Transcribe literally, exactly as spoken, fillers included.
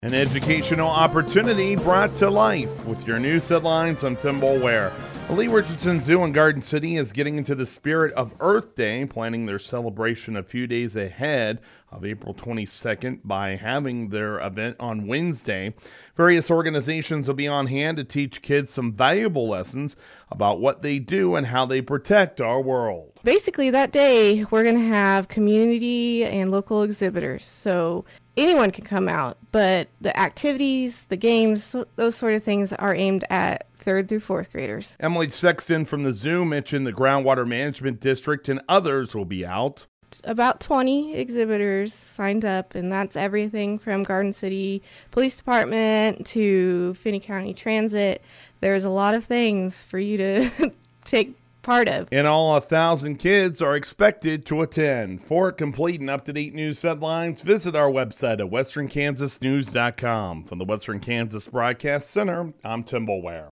An educational opportunity brought to life. With your news headlines, I'm Tim Boulware. The Lee Richardson Zoo in Garden City is getting into the spirit of Earth Day, planning their celebration a few days ahead of April twenty-second by having their event on Wednesday. Various organizations will be on hand to teach kids some valuable lessons about what they do and how they protect our world. Basically, that day, we're going to have community and local exhibitors. So anyone can come out, but the activities, the games, those sort of things are aimed at third through fourth graders. Emily Sexton from the zoo mentioned the Groundwater Management District and others will be out. About twenty exhibitors signed up, and that's everything from Garden City Police Department to Finney County Transit. There's a lot of things for you to take part of. In all, a thousand kids are expected to attend. For complete and up-to-date news headlines, visit our website at western kansas news dot com. From the Western Kansas Broadcast Center, I'm Tim Boulware.